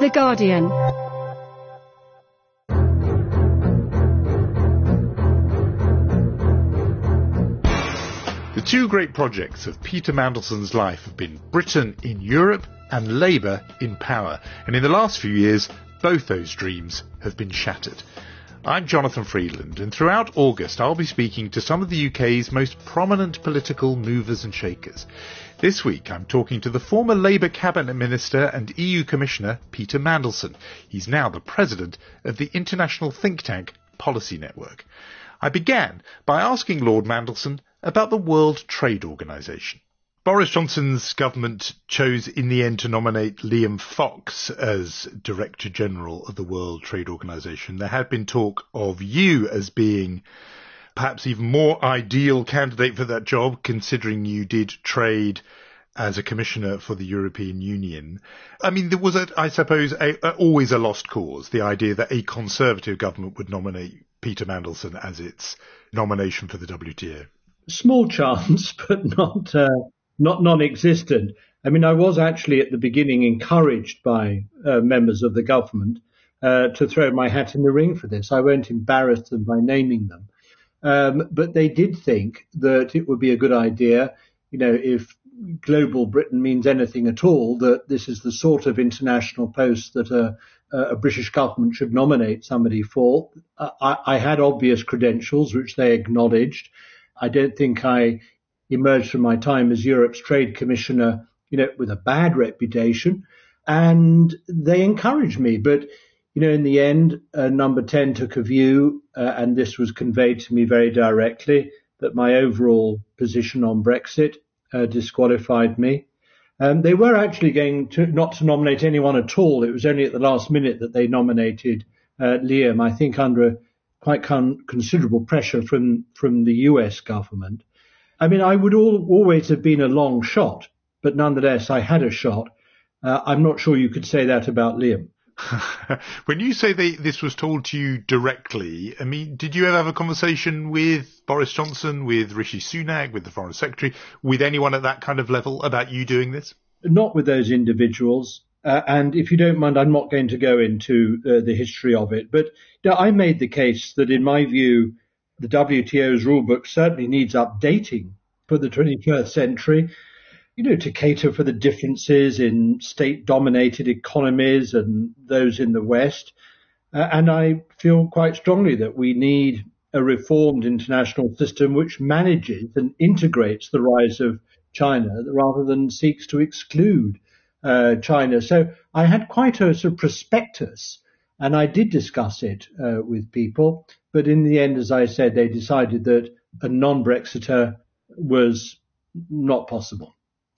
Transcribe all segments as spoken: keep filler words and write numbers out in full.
The Guardian. The two great projects of Peter Mandelson's life have been Britain in Europe and Labour in power, and in the last few years both those dreams have been shattered. I'm Jonathan Freedland, and throughout August I'll be speaking to some of the U K's most prominent political movers and shakers. This week I'm talking to the former Labour Cabinet Minister and E U Commissioner Peter Mandelson. He's now the president of the international think tank Policy Network. I began by asking Lord Mandelson about the World Trade Organization. Boris Johnson's government chose in the end to nominate Liam Fox as Director General of the World Trade Organization. There had been talk of you as being perhaps even more ideal candidate for that job, considering you did trade as a commissioner for the European Union. I mean, there was, a, I suppose, a, a, always a lost cause, the idea that a Conservative government would nominate Peter Mandelson as its nomination for the W T O. Small chance, but not uh, not non-existent. I mean, I was actually at the beginning encouraged by uh, members of the government uh, to throw my hat in the ring for this. I won't embarrass them by naming them. Um, but they did think that it would be a good idea, you know, if global Britain means anything at all, that this is the sort of international post that a, a British government should nominate somebody for. I, I had obvious credentials, which they acknowledged. I don't think I emerged from my time as Europe's Trade Commissioner, you know, with a bad reputation, and they encouraged me. But, you know, in the end, uh, Number ten took a view, uh, and this was conveyed to me very directly, that my overall position on Brexit uh, disqualified me. Um, they were actually going to not to nominate anyone at all. It was only at the last minute that they nominated uh, Liam, I think under a quite con- considerable pressure from, from the U S government. I mean, I would all, always have been a long shot, but nonetheless, I had a shot. Uh, I'm not sure you could say that about Liam. When you say they, this was told to you directly, I mean, did you ever have a conversation with Boris Johnson, with Rishi Sunak, with the Foreign Secretary, with anyone at that kind of level about you doing this? Not with those individuals. Uh, and if you don't mind, I'm not going to go into uh, the history of it. But you know, I made the case that, in my view, the W T O's rulebook certainly needs updating for the twenty-first century, you know, to cater for the differences in state-dominated economies and those in the West. Uh, and I feel quite strongly that we need a reformed international system which manages and integrates the rise of China rather than seeks to exclude Uh, China. So I had quite a sort of prospectus, and I did discuss it uh, with people. But in the end, as I said, they decided that a non-Brexiter was not possible.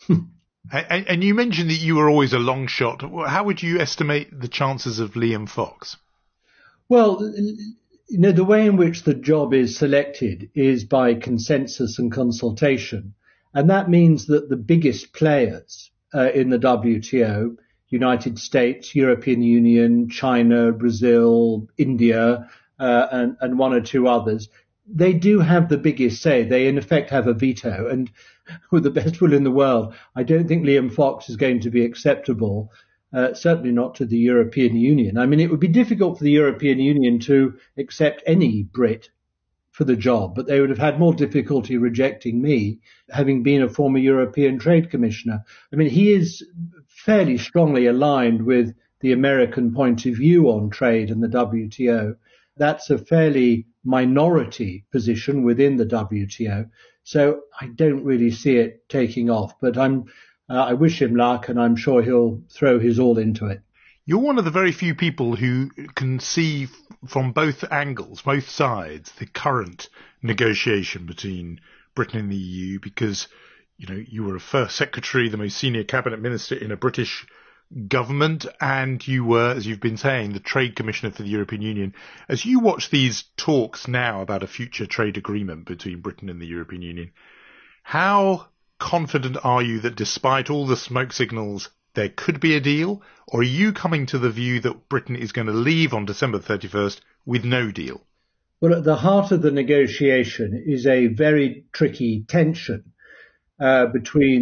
and, and you mentioned that you were always a long shot. How would you estimate the chances of Liam Fox? Well, you know, the way in which the job is selected is by consensus and consultation. And that means that the biggest players Uh, in the W T O, United States, European Union, China, Brazil, India, uh, and, and one or two others, they do have the biggest say. They, in effect, have a veto. And with the best will in the world, I don't think Liam Fox is going to be acceptable, uh, certainly not to the European Union. I mean, it would be difficult for the European Union to accept any Brit for the job, but they would have had more difficulty rejecting me, having been a former European Trade Commissioner. I mean, he is fairly strongly aligned with the American point of view on trade and the W T O. That's a fairly minority position within the W T O, so I don't really see it taking off. But I'm, uh, I wish him luck, and I'm sure he'll throw his all into it. You're one of the very few people who can see from both angles, both sides, the current negotiation between Britain and the E U, because, you know, you were a first secretary, the most senior cabinet minister in a British government, and you were, as you've been saying, the trade commissioner for the European Union. As you watch these talks now about a future trade agreement between Britain and the European Union, how confident are you that despite all the smoke signals there could be a deal, or are you coming to the view that Britain is going to leave on December thirty-first with no deal? Well, at the heart of the negotiation is a very tricky tension uh, between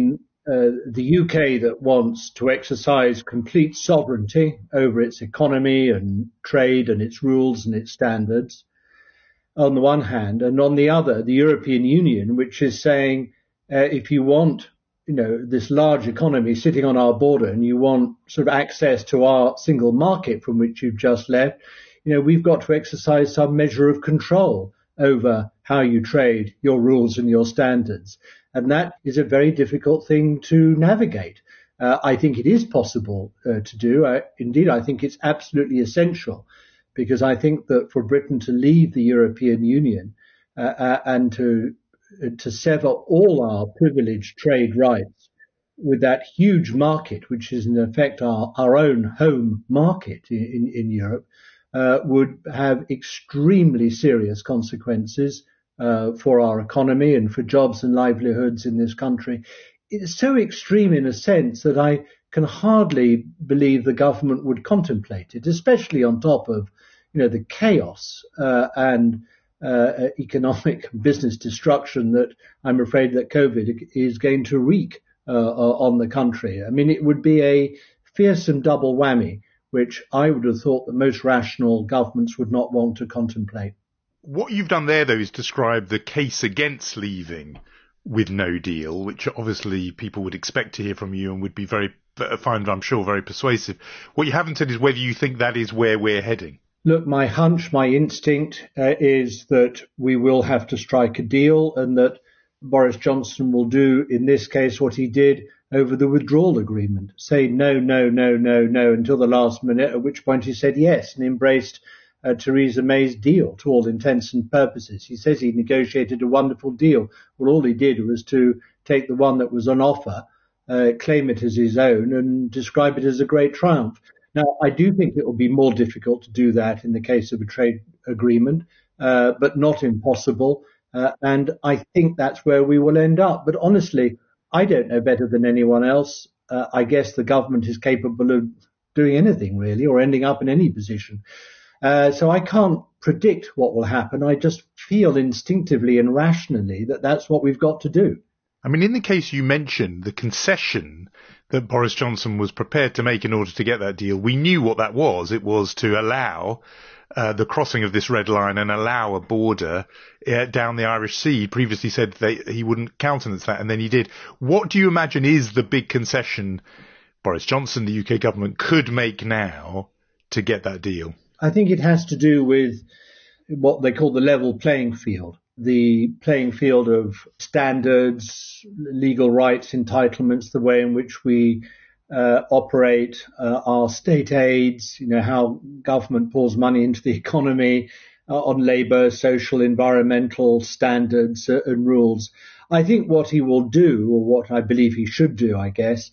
uh, the U K that wants to exercise complete sovereignty over its economy and trade and its rules and its standards on the one hand, and on the other, the European Union, which is saying, uh, if you want, you know, this large economy sitting on our border and you want sort of access to our single market from which you've just left, you know, we've got to exercise some measure of control over how you trade, your rules and your standards. And that is a very difficult thing to navigate. Uh, I think it is possible uh, to do. Uh, indeed, I think it's absolutely essential, because I think that for Britain to leave the European Union uh, uh, and to uh, to sever all our privileged trade rights with that huge market, which is in effect our, our own home market in, in, in Europe, uh, would have extremely serious consequences uh, for our economy and for jobs and livelihoods in this country. It's so extreme in a sense that I can hardly believe the government would contemplate it, especially on top of, you know, the chaos uh, and uh, economic business destruction that I'm afraid that COVID is going to wreak uh, on the country. I mean, it would be a fearsome double whammy, which I would have thought that most rational governments would not want to contemplate. What you've done there, though, is describe the case against leaving with no deal, which obviously people would expect to hear from you and would be very, find, I'm sure, very persuasive. What you haven't said is whether you think that is where we're heading. Look, my hunch, my instinct uh, is that we will have to strike a deal, and that Boris Johnson will do, in this case, what he did over the withdrawal agreement, say no, no, no, no, no, until the last minute, at which point he said yes and embraced uh, Theresa May's deal to all intents and purposes. He says he negotiated a wonderful deal. Well, all he did was to take the one that was on offer, uh, claim it as his own, and describe it as a great triumph. Now, I do think it will be more difficult to do that in the case of a trade agreement, uh, but not impossible. Uh, and I think that's where we will end up. But honestly, I don't know better than anyone else. Uh, I guess the government is capable of doing anything, really, or ending up in any position. Uh, so I can't predict what will happen. I just feel instinctively and rationally that that's what we've got to do. I mean, in the case you mentioned, the concession that Boris Johnson was prepared to make in order to get that deal, we knew what that was. It was to allow uh, the crossing of this red line and allow a border uh, down the Irish Sea. He previously said they, he wouldn't countenance that, and then he did. What do you imagine is the big concession Boris Johnson, the U K government, could make now to get that deal? I think it has to do with what they call the level playing field. The playing field of standards, legal rights, entitlements, the way in which we uh, operate uh, our state aids, you know, how government pours money into the economy, uh, on labour, social, environmental standards uh, and rules. I think what he will do, or what I believe he should do, I guess,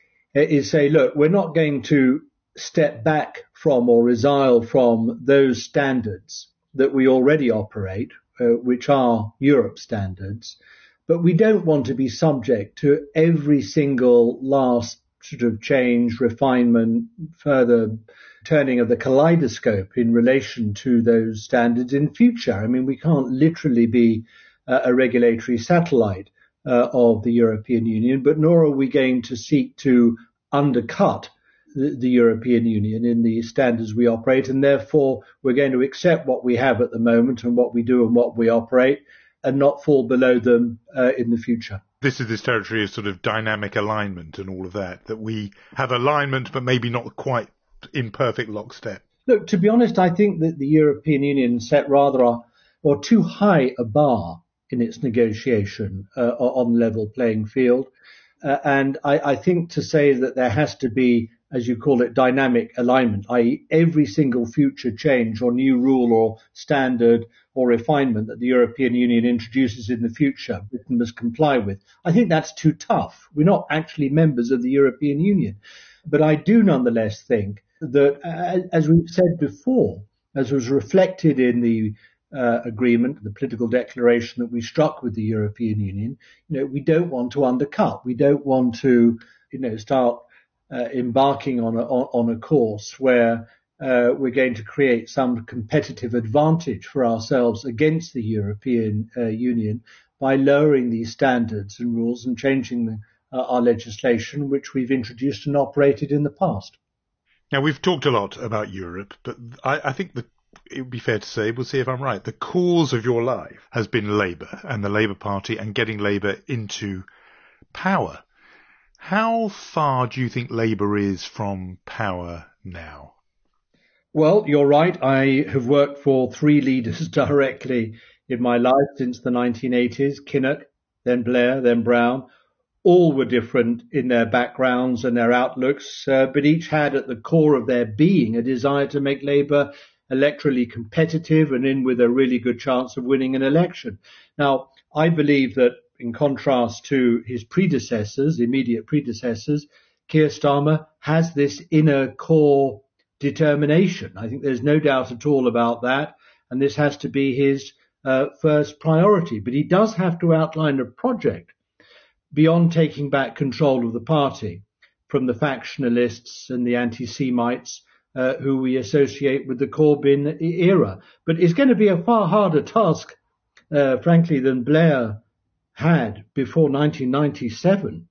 is say, look, we're not going to step back from or resile from those standards that we already operate, Uh, which are Europe standards, but we don't want to be subject to every single last sort of change, refinement, further turning of the kaleidoscope in relation to those standards in future. I mean, we can't literally be uh, a regulatory satellite uh, of the European Union, but nor are we going to seek to undercut the, the European Union in the standards we operate, and therefore we're going to accept what we have at the moment and what we do and what we operate and not fall below them uh, in the future. This is this territory of sort of dynamic alignment and all of that, that we have alignment but maybe not quite in perfect lockstep. Look, to be honest, I think that the European Union set rather a, or too high a bar in its negotiation uh, on level playing field. Uh, and I, I think to say that there has to be, as you call it, dynamic alignment, that is every single future change or new rule or standard or refinement that the European Union introduces in the future, Britain must comply with. I think that's too tough. We're not actually members of the European Union. But I do nonetheless think that, as we've said before, as was reflected in the uh, agreement, the political declaration that we struck with the European Union, you know, we don't want to undercut. We don't want to, you know, start Uh, embarking on a, on a course where uh, we're going to create some competitive advantage for ourselves against the European uh, Union by lowering these standards and rules and changing the, uh, our legislation, which we've introduced and operated in the past. Now, we've talked a lot about Europe, but I, I think the, it would be fair to say, we'll see if I'm right, the cause of your life has been Labour and the Labour Party and getting Labour into power. How far do you think Labour is from power now? Well, you're right. I have worked for three leaders directly in my life since the nineteen eighties, Kinnock, then Blair, then Brown. All were different in their backgrounds and their outlooks, uh, but each had at the core of their being a desire to make Labour electorally competitive and in with a really good chance of winning an election. Now, I believe that in contrast to his predecessors, immediate predecessors, Keir Starmer has this inner core determination. I think there's no doubt at all about that, and this has to be his uh, first priority. But he does have to outline a project beyond taking back control of the party from the factionalists and the anti-Semites uh, who we associate with the Corbyn era. But it's going to be a far harder task, uh, frankly, than Blair had before nineteen ninety-seven.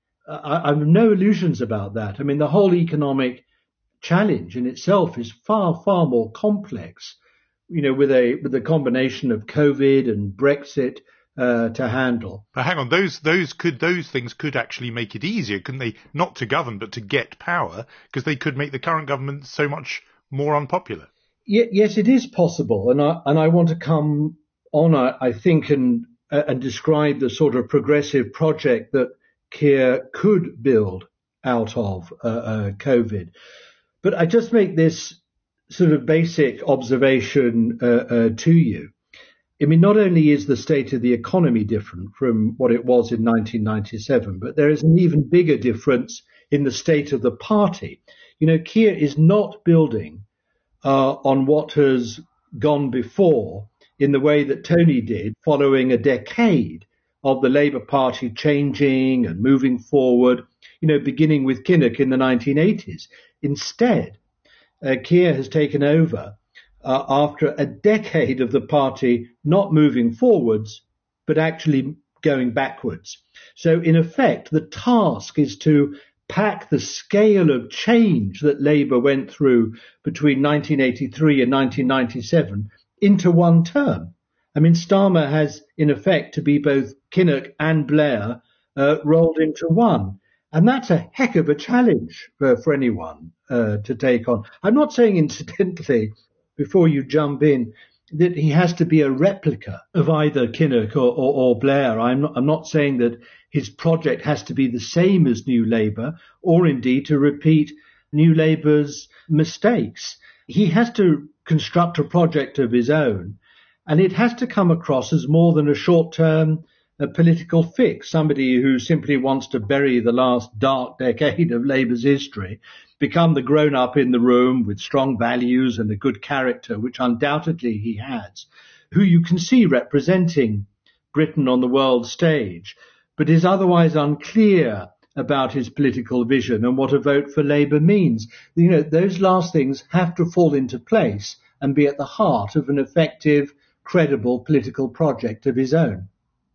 I, I have no illusions about that. I mean, the whole economic challenge in itself is far, far more complex, you know, with a with a combination of COVID and Brexit uh, to handle. But hang on, those those could those things could actually make it easier, couldn't they? Not to govern, but to get power, because they could make the current government so much more unpopular. Y- yes, it is possible, and I and I want to come on, I, I think, and uh, and describe the sort of progressive project that Keir could build out of uh, uh, COVID. But I just make this sort of basic observation uh, uh, to you. I mean, not only is the state of the economy different from what it was in nineteen ninety-seven, but there is an even bigger difference in the state of the party. You know, Keir is not building uh, on what has gone before in the way that Tony did following a decade of the Labour Party changing and moving forward, you know, beginning with Kinnock in the nineteen eighties. Instead, uh, Keir has taken over uh, after a decade of the party not moving forwards, but actually going backwards. So in effect, the task is to pack the scale of change that Labour went through between nineteen eighty-three and nineteen ninety-seven into one term. I mean, Starmer has, in effect, to be both Kinnock and Blair uh, rolled into one. And that's a heck of a challenge for, for anyone uh, to take on. I'm not saying, incidentally, before you jump in, that he has to be a replica of either Kinnock or, or, or Blair. I'm not, I'm not saying that his project has to be the same as New Labour or indeed to repeat New Labour's mistakes. He has to construct a project of his own, and it has to come across as more than a short-term a political fix, somebody who simply wants to bury the last dark decade of Labour's history, become the grown-up in the room with strong values and a good character, which undoubtedly he has, who you can see representing Britain on the world stage, but is otherwise unclear about his political vision and what a vote for Labour means. You know, those last things have to fall into place and be at the heart of an effective, credible political project of his own.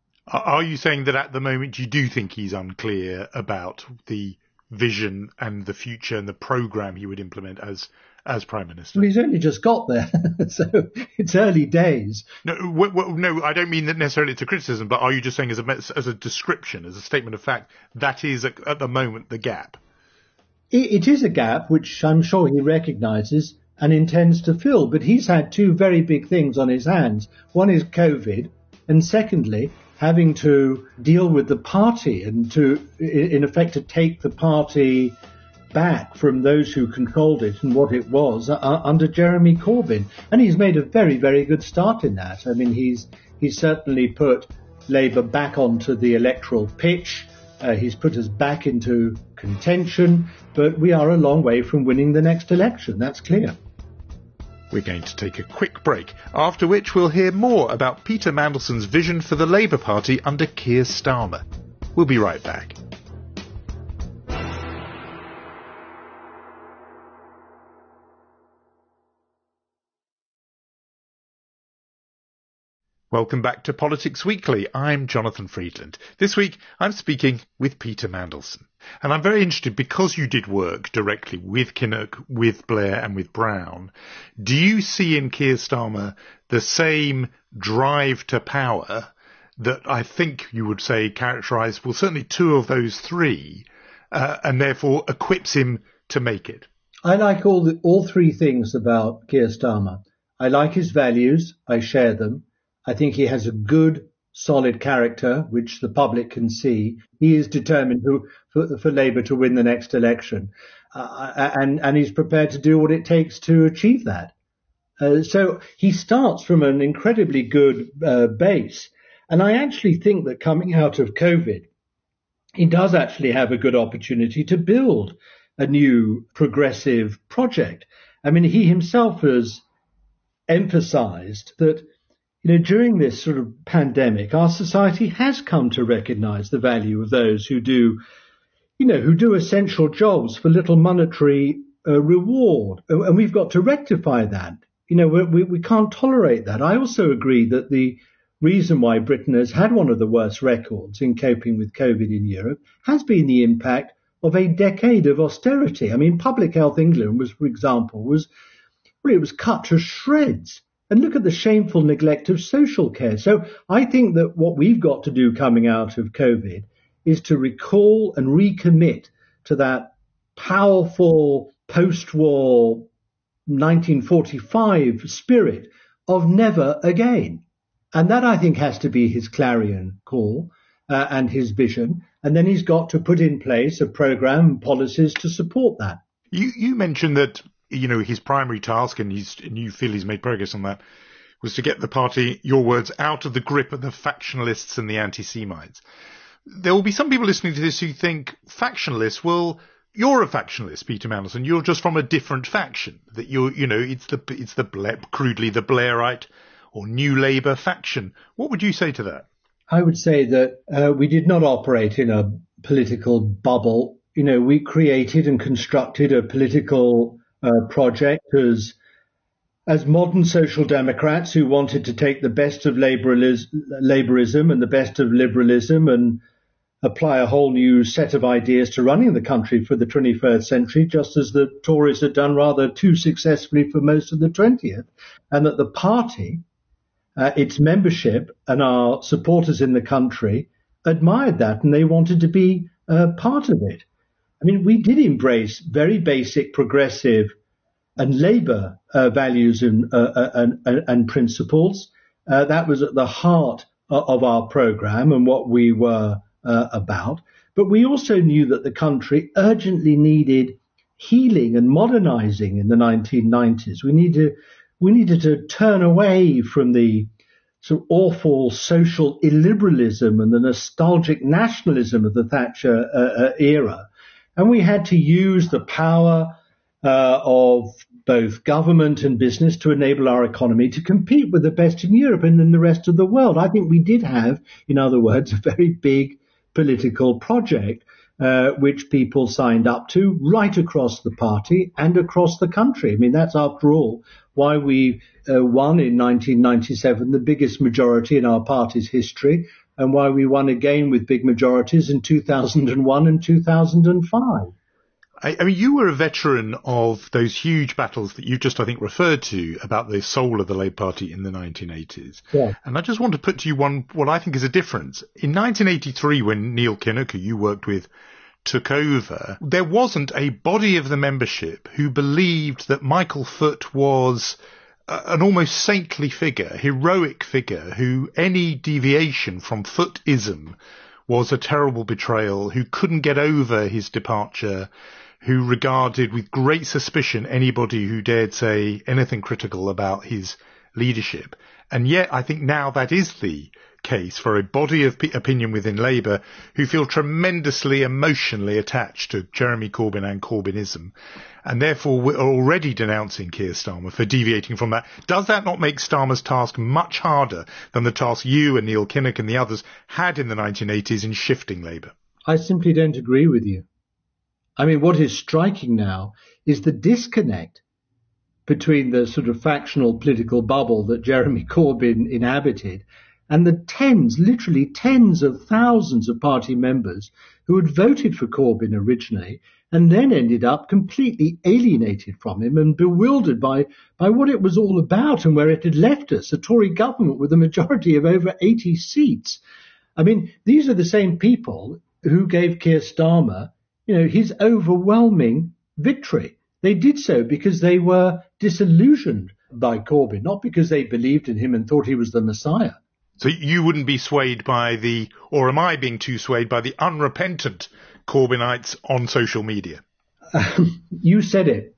Are you saying that at the moment you do think he's unclear about the vision and the future and the programme he would implement as as Prime Minister? Well, he's only just got there, so it's early days. No, w- w- no, I don't mean that necessarily it's a criticism, but are you just saying as a as a description, as a statement of fact, that is at, at the moment the gap? It, it is a gap which I'm sure he recognises and intends to fill, but he's had two very big things on his hands. One is COVID, and secondly, having to deal with the party and to, in effect, to take the party back from those who controlled it and what it was uh, under Jeremy Corbyn. And he's made a very, very good start in that. I mean, he's he's certainly put Labour back onto the electoral pitch. Uh, he's put us back into contention, but we are a long way from winning the next election. That's clear. We're going to take a quick break, after which we'll hear more about Peter Mandelson's vision for the Labour Party under Keir Starmer. We'll be right back. Welcome back to Politics Weekly. I'm Jonathan Friedland. This week, I'm speaking with Peter Mandelson. And I'm very interested, because you did work directly with Kinnock, with Blair and with Brown, do you see in Keir Starmer the same drive to power that I think you would say characterised, well, certainly two of those three, uh, and therefore equips him to make it? I like all the, all three things about Keir Starmer. I like his values. I share them. I think he has a good, solid character, which the public can see. He is determined to, for, for Labour to win the next election, uh, and, and he's prepared to do what it takes to achieve that. Uh, so he starts from an incredibly good uh, base. And I actually think that coming out of COVID, he does actually have a good opportunity to build a new progressive project. I mean, he himself has emphasized that, you know, during this sort of pandemic, our society has come to recognize the value of those who do, you know, who do essential jobs for little monetary uh, reward. And we've got to rectify that. You know, we, we can't tolerate that. I also agree that the reason why Britain has had one of the worst records in coping with COVID in Europe has been the impact of a decade of austerity. I mean, Public Health England was, for example, was, well, it was cut to shreds. And look at the shameful neglect of social care. So I think that what we've got to do coming out of COVID is to recall and recommit to that powerful post-war nineteen forty-five spirit of never again. And that, I think, has to be his clarion call uh, and his vision. And then he's got to put in place a programme and policies to support that. You, you mentioned that, you know, his primary task, and, he's, and you feel he's made progress on that, was to get the party, your words, out of the grip of the factionalists and the anti-Semites. There will be some people listening to this who think factionalists, well, you're a factionalist, Peter Mandelson. You're just from a different faction. That you're, you know, it's the, it's the Blair, crudely the Blairite or New Labour faction. What would you say to that? I would say that uh, we did not operate in a political bubble. You know, we created and constructed a political uh, project as as modern social democrats who wanted to take the best of Labourism and the best of liberalism and apply a whole new set of ideas to running the country for the twenty-first century, just as the Tories had done rather too successfully for most of the twentieth, and that the party, uh, its membership and our supporters in the country admired that, and they wanted to be uh, part of it. I mean, we did embrace very basic progressive and Labour uh, values and, uh, and, and, and principles. Uh, that was at the heart of our programme and what we were uh, about. But we also knew that the country urgently needed healing and modernising in the nineteen nineties. We needed, we needed to turn away from the sort of awful social illiberalism and the nostalgic nationalism of the Thatcher uh, uh, era. And we had to use the power uh, of both government and business to enable our economy to compete with the best in Europe and in the rest of the world. I think we did have, in other words, a very big political project uh, which people signed up to right across the party and across the country. I mean, that's, after all, why we uh, won in nineteen ninety-seven the biggest majority in our party's history, and why we won again with big majorities in two thousand one and two thousand five. I, I mean, you were a veteran of those huge battles that you just, I think, referred to about the soul of the Labour Party in the nineteen eighties. Yeah. And I just want to put to you one, what I think is a difference. In nineteen eighty-three, when Neil Kinnock, who you worked with, took over, there wasn't a body of the membership who believed that Michael Foot was an almost saintly figure, heroic figure, who any deviation from Footism was a terrible betrayal, who couldn't get over his departure, who regarded with great suspicion anybody who dared say anything critical about his leadership. And yet I think now that is the case for a body of p- opinion within Labour who feel tremendously emotionally attached to Jeremy Corbyn and Corbynism, and therefore we're already denouncing Keir Starmer for deviating from that. Does that not make Starmer's task much harder than the task you and Neil Kinnock and the others had in the nineteen eighties in shifting Labour? I simply don't agree with you. I mean, what is striking now is the disconnect between the sort of factional political bubble that Jeremy Corbyn inhabited and the tens, literally tens of thousands of party members who had voted for Corbyn originally and then ended up completely alienated from him and bewildered by, by what it was all about and where it had left us, a Tory government with a majority of over eighty seats. I mean, these are the same people who gave Keir Starmer, you know, his overwhelming victory. They did so because they were disillusioned by Corbyn, not because they believed in him and thought he was the Messiah. So you wouldn't be swayed by the, or am I being too swayed by the unrepentant Corbynites on social media? Um, you said it.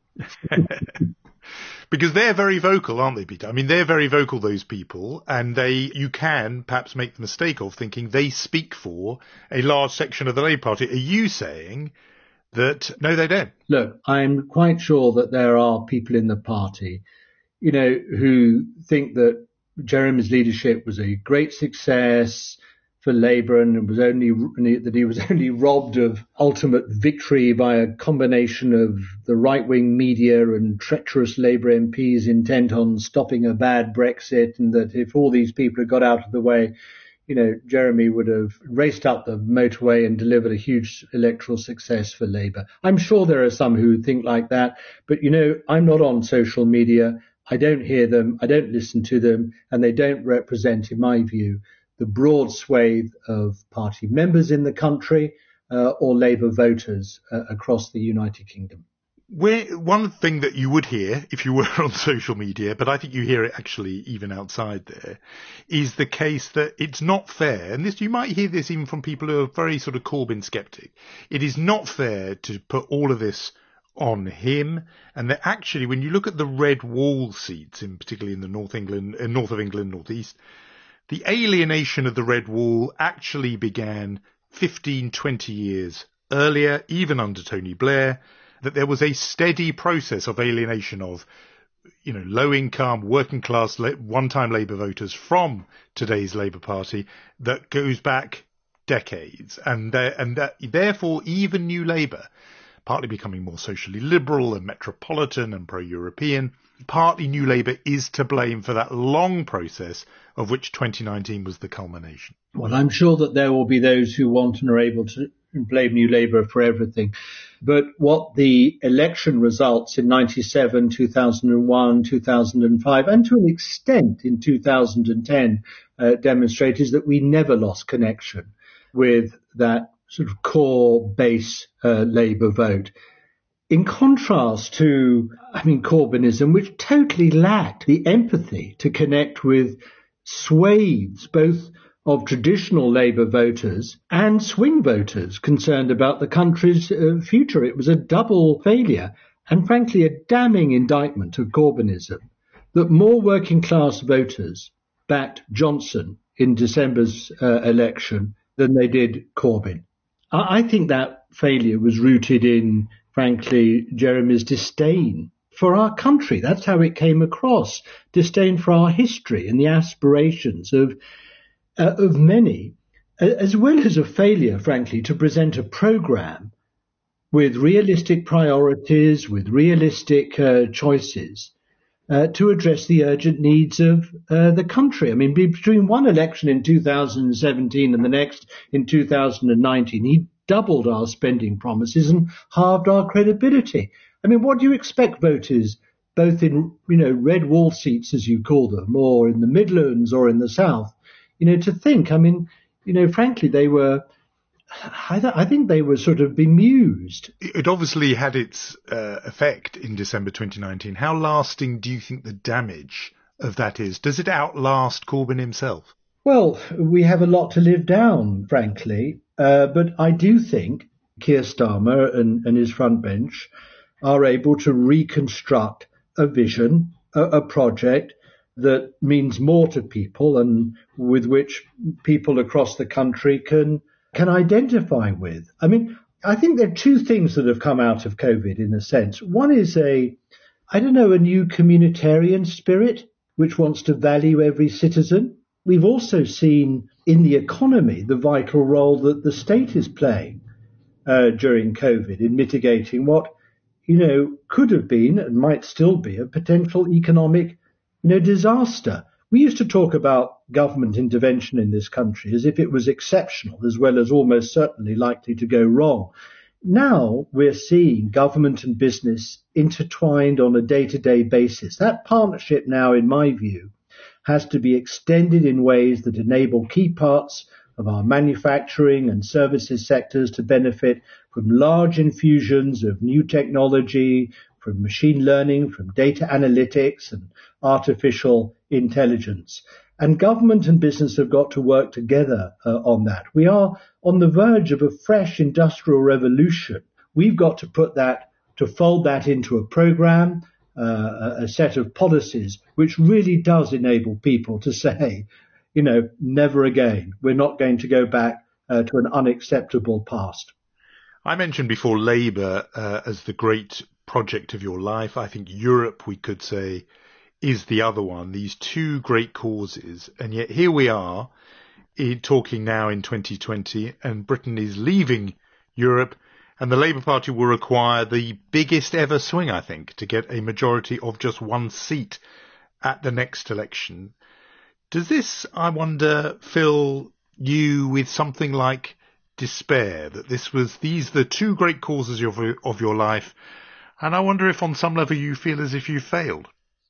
Because they're very vocal, aren't they, Peter? I mean, they're very vocal, those people, and they, you can perhaps make the mistake of thinking they speak for a large section of the Labour Party. Are you saying that, no, they don't? Look, I'm quite sure that there are people in the party, you know, who think that Jeremy's leadership was a great success for Labour and it was only that he was only robbed of ultimate victory by a combination of the right-wing media and treacherous Labour M Ps intent on stopping a bad Brexit, and that if all these people had got out of the way, you know, Jeremy would have raced up the motorway and delivered a huge electoral success for Labour. I'm sure there are some who think like that, but, you know, I'm not on social media. I don't hear them, I don't listen to them, and they don't represent, in my view, the broad swathe of party members in the country uh, or Labour voters uh, across the United Kingdom. Where, one thing that you would hear if you were on social media, but I think you hear it actually even outside there, is the case that it's not fair, and this you might hear this even from people who are very sort of Corbyn skeptic. It is not fair to put all of this on him, and that actually when you look at the red wall seats, in particularly in the North England, uh, north of England, North East, the alienation of the red wall actually began fifteen, twenty years earlier, even under Tony Blair, that there was a steady process of alienation of, you know, low income, working class, one-time Labour voters from today's Labour Party that goes back decades. And, and that, therefore, even New Labour, partly becoming more socially liberal and metropolitan and pro-European, partly New Labour is to blame for that long process of which twenty nineteen was the culmination. Well, I'm sure that there will be those who want and are able to blame New Labour for everything. But what the election results in ninety-seven, two thousand one, two thousand five, and to an extent in two thousand ten uh, demonstrate is that we never lost connection with that sort of core base uh, Labour vote. In contrast to, I mean, Corbynism, which totally lacked the empathy to connect with swathes, both of traditional Labour voters and swing voters concerned about the country's uh, future. It was a double failure and, frankly, a damning indictment of Corbynism that more working class voters backed Johnson in December's uh, election than they did Corbyn. I, I think that failure was rooted in, frankly, Jeremy's disdain for our country. That's how it came across. Disdain for our history and the aspirations of uh, of many, as well as a failure, frankly, to present a programme with realistic priorities, with realistic uh, choices uh, to address the urgent needs of uh, the country. I mean, between one election in two thousand seventeen and the next in two thousand nineteen, he doubled our spending promises and halved our credibility. I mean, what do you expect voters, both in, you know, red wall seats, as you call them, or in the Midlands or in the South, you know, to think? I mean, you know, frankly, they were, I, th- I think they were sort of bemused. It obviously had its uh, effect in December twenty nineteen. How lasting do you think the damage of that is? Does it outlast Corbyn himself? Well, we have a lot to live down, frankly. Uh, but I do think Keir Starmer and, and his front bench are able to reconstruct a vision, a, a project that means more to people and with which people across the country can can identify with. I mean, I think there are two things that have come out of COVID in a sense. One is a, I don't know, a new communitarian spirit which wants to value every citizen. We've also seen in the economy the vital role that the state is playing uh, during COVID in mitigating what you know, could have been and might still be a potential economic, you know, disaster. We used to talk about government intervention in this country as if it was exceptional as well as almost certainly likely to go wrong. Now we're seeing government and business intertwined on a day-to-day basis. That partnership now, in my view, has to be extended in ways that enable key parts of our manufacturing and services sectors to benefit from large infusions of new technology, from machine learning, from data analytics and artificial intelligence. And government and business have got to work together uh, on that. We are on the verge of a fresh industrial revolution. We've got to put that, to fold that into a program, uh, a set of policies, which really does enable people to say, you know, never again. We're not going to go back uh, to an unacceptable past. I mentioned before Labour uh, as the great project of your life. I think Europe, we could say, is the other one, these two great causes. And yet here we are in, talking now in twenty twenty, and Britain is leaving Europe, and the Labour Party will require the biggest ever swing, I think, to get a majority of just one seat at the next election. Does this, I wonder, fill you with something like despair, that this was, these are the two great causes of, of your life, and I wonder if on some level you feel as if you failed?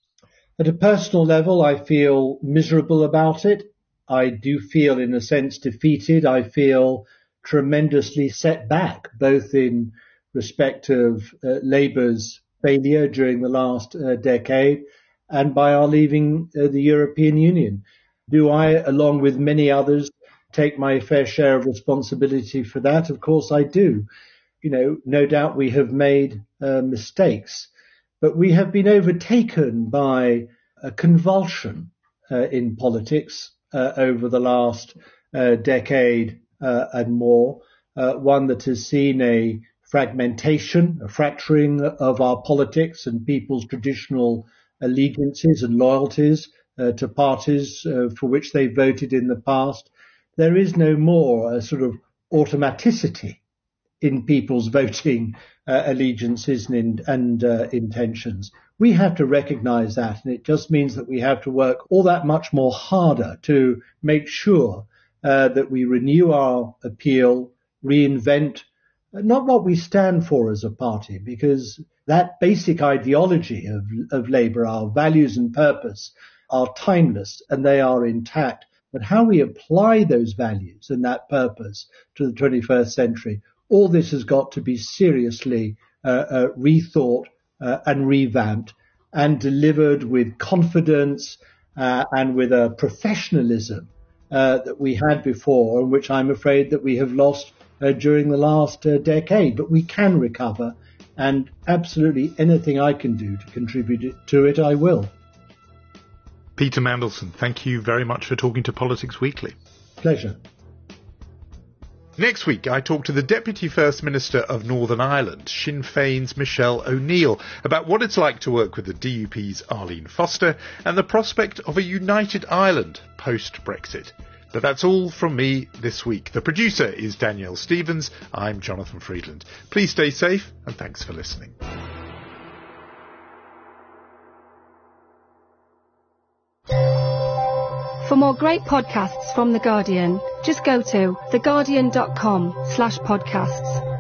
At a personal level, I feel miserable about it. I do feel, in a sense, defeated. I feel tremendously set back, both in respect of uh, Labour's failure during the last uh, decade and by our leaving uh, the European Union. Do I, along with many others, take my fair share of responsibility for that? Of course I do. You know, no doubt we have made uh, mistakes. But we have been overtaken by a convulsion uh, in politics uh, over the last uh, decade uh, and more, uh, one that has seen a fragmentation, a fracturing of our politics and people's traditional allegiances and loyalties uh, to parties uh, for which they voted in the past. There is no more a sort of automaticity in people's voting uh, allegiances and, and uh, intentions. We have to recognize that, and it just means that we have to work all that much more harder to make sure uh, that we renew our appeal, reinvent not what we stand for as a party, because that basic ideology of, of Labour, our values and purpose, are timeless and they are intact. But how we apply those values and that purpose to the twenty-first century, all this has got to be seriously uh, uh, rethought uh, and revamped and delivered with confidence uh, and with a professionalism uh, that we had before, and which I'm afraid that we have lost uh, during the last uh, decade. But we can recover, and absolutely anything I can do to contribute to it, I will. Peter Mandelson, thank you very much for talking to Politics Weekly. Pleasure. Next week, I talk to the Deputy First Minister of Northern Ireland, Sinn Féin's Michelle O'Neill, about what it's like to work with the D U P's Arlene Foster and the prospect of a united Ireland post-Brexit. But that's all from me this week. The producer is Danielle Stevens. I'm Jonathan Friedland. Please stay safe, and thanks for listening. For more great podcasts from The Guardian, just go to theguardian.com slash podcasts.